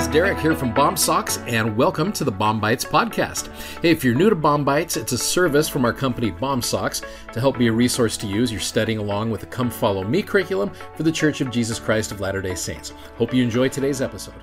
guys, Derek here from Bomb Socks, and welcome to the Bomb Bites podcast. Hey, if you're new to Bomb Bites, it's a service from our company Bomb Socks to help be a resource to use. You're studying along with the Come Follow Me curriculum for the Church of Jesus Christ of Latter-day Saints. Hope you enjoy today's episode.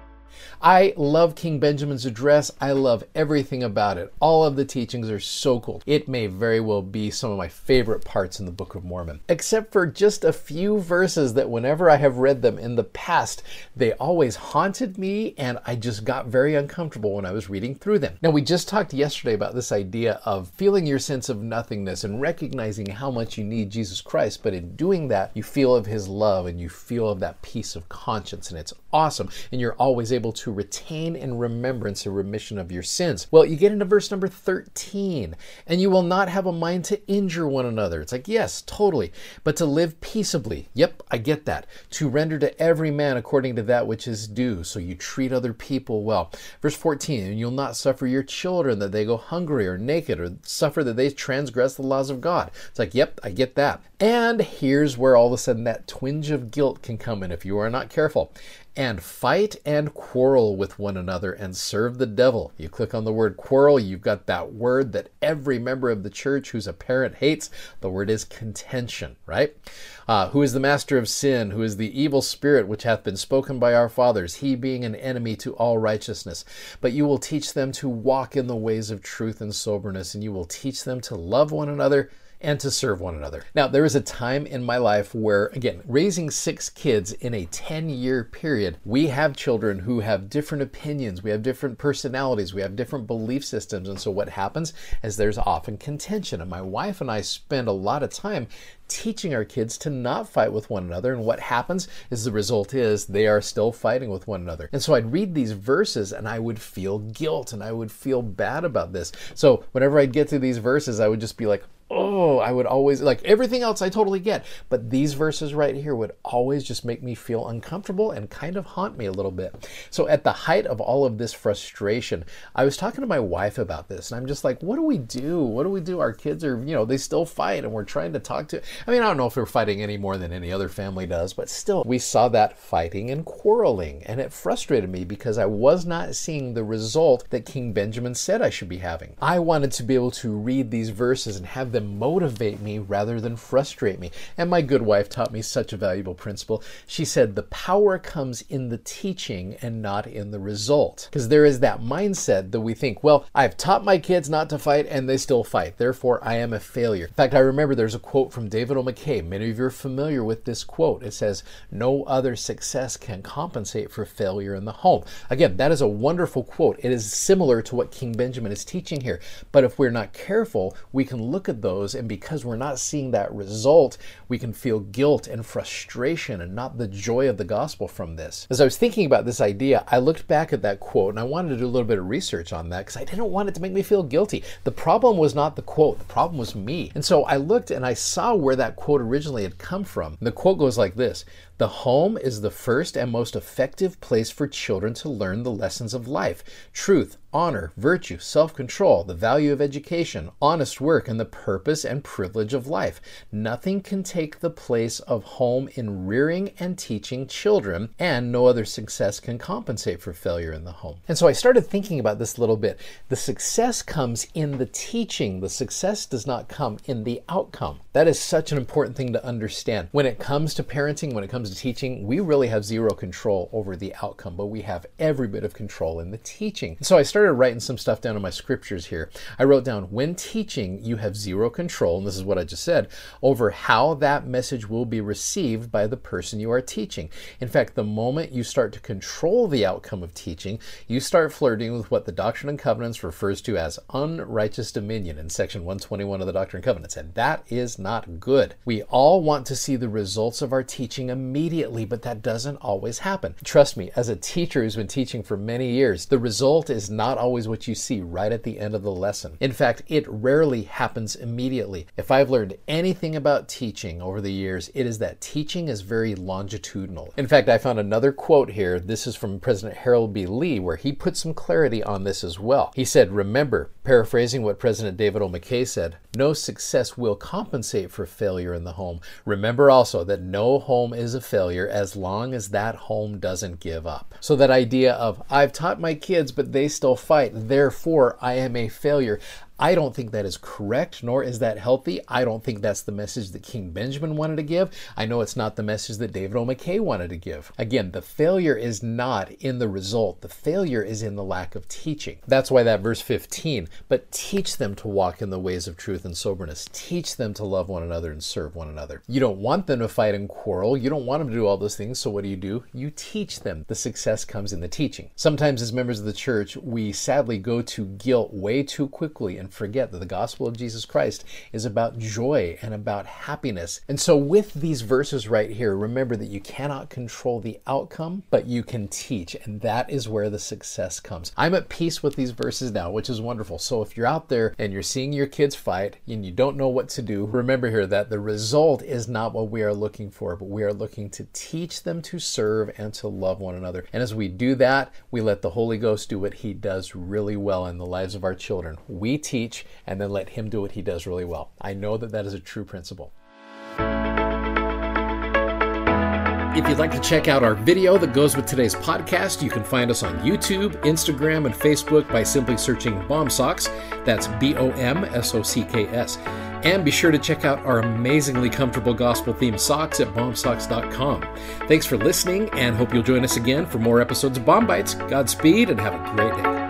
I love King Benjamin's address. I love everything about it. All of the teachings are so cool. It may very well be some of my favorite parts in the Book of Mormon, except for just a few verses that whenever I have read them in the past, they always haunted me and I just got very uncomfortable when I was reading through them. Now, we just talked yesterday about this idea of feeling your sense of nothingness and recognizing how much you need Jesus Christ, but in doing that, you feel of His love and you feel of that peace of conscience, and it's awesome, and you're always able to retain in remembrance a remission of your sins. Well, you get into verse number 13, and you will not have a mind to injure one another. It's like, yes, totally, but to live peaceably. Yep, I get that. To render to every man according to that which is due, so you treat other people well. Verse 14, and you'll not suffer your children that they go hungry or naked, or suffer that they transgress the laws of God. It's like, yep, I get that. And here's where all of a sudden that twinge of guilt can come in if you are not careful. And fight and quarrel with one another and serve the devil. You click on the word quarrel, you've got that word that every member of the church who's a parent hates. The word is contention, right? Who is the master of sin? Who is the evil spirit which hath been spoken by our fathers, he being an enemy to all righteousness? But you will teach them to walk in the ways of truth and soberness, and you will teach them to love one another and to serve one another. Now, there is a time in my life where, again, raising 6 kids in a 10-year period, we have children who have different opinions, we have different personalities, we have different belief systems, and so what happens is there's often contention, and my wife and I spend a lot of time teaching our kids to not fight with one another, and what happens is the result is they are still fighting with one another. And so I'd read these verses and I would feel guilt and I would feel bad about this. So whenever I'd get to these verses, I would just be like, oh, I would always, like everything else I totally get, but these verses right here would always just make me feel uncomfortable and kind of haunt me a little bit. So at the height of all of this frustration, I was talking to my wife about this, and I'm just like, what do we do? What do we do? Our kids are, they still fight, and we're trying to talk to, I don't know if we're fighting any more than any other family does, but still, we saw that fighting and quarreling, and it frustrated me because I was not seeing the result that King Benjamin said I should be having. I wanted to be able to read these verses and have them motivate me rather than frustrate me. And my good wife taught me such a valuable principle. She said, the power comes in the teaching and not in the result. Because there is that mindset that we think, well, I've taught my kids not to fight and they still fight. Therefore, I am a failure. In fact, I remember there's a quote from David O. McKay. Many of you are familiar with this quote. It says, no other success can compensate for failure in the home. Again, that is a wonderful quote. It is similar to what King Benjamin is teaching here. But if we're not careful, we can look at those, and because we're not seeing that result, we can feel guilt and frustration and not the joy of the gospel from this. As I was thinking about this idea, I looked back at that quote and I wanted to do a little bit of research on that because I didn't want it to make me feel guilty. The problem was not the quote, the problem was me. And so I looked and I saw where that quote originally had come from. And the quote goes like this: the home is the first and most effective place for children to learn the lessons of life, truth, honor, virtue, self-control, the value of education, honest work, and the purpose and privilege of life. Nothing can take the place of home in rearing and teaching children, and no other success can compensate for failure in the home. And so I started thinking about this a little bit. The success comes in the teaching. The success does not come in the outcome. That is such an important thing to understand. When it comes to parenting, when it comes to teaching, we really have zero control over the outcome, but we have every bit of control in the teaching. So I started writing some stuff down in my scriptures here. I wrote down, when teaching, you have zero control, and this is what I just said, over how that message will be received by the person you are teaching. In fact, the moment you start to control the outcome of teaching, you start flirting with what the Doctrine and Covenants refers to as unrighteous dominion in section 121 of the Doctrine and Covenants, and that is not good. We all want to see the results of our teaching immediately, but that doesn't always happen. Trust me, as a teacher who's been teaching for many years, the result is not not always what you see right at the end of the lesson. In fact, it rarely happens immediately. If I've learned anything about teaching over the years, it is that teaching is very longitudinal. In fact, I found another quote here. This is from President Harold B. Lee, where he put some clarity on this as well. He said, remember, paraphrasing what President David O. McKay said, no success will compensate for failure in the home. Remember also that no home is a failure as long as that home doesn't give up. So that idea of, I've taught my kids, but they still fight, therefore I am a failure, I don't think that is correct, nor is that healthy. I don't think that's the message that King Benjamin wanted to give. I know it's not the message that David O. McKay wanted to give. Again, the failure is not in the result. The failure is in the lack of teaching. That's why that verse 15, but teach them to walk in the ways of truth and soberness. Teach them to love one another and serve one another. You don't want them to fight and quarrel. You don't want them to do all those things. So what do? You teach them. The success comes in the teaching. Sometimes as members of the church, we sadly go to guilt way too quickly and forget that the gospel of Jesus Christ is about joy and about happiness. And so with these verses right here, remember that you cannot control the outcome, but you can teach, and that is where the success comes. I'm at peace with these verses now, which is wonderful. So if you're out there and you're seeing your kids fight and you don't know what to do, remember here that the result is not what we are looking for, but we are looking to teach them to serve and to love one another. And as we do that, we let the Holy Ghost do what he does really well in the lives of our children. We teach and then let him do what he does really well. I know that that is a true principle. If you'd like to check out our video that goes with today's podcast, you can find us on YouTube, Instagram, and Facebook by simply searching BOMSOCKS. That's BOMSOCKS. And be sure to check out our amazingly comfortable gospel-themed socks at BOMSOCKS.com. Thanks for listening, and hope you'll join us again for more episodes of Bomb Bites. Godspeed, and have a great day.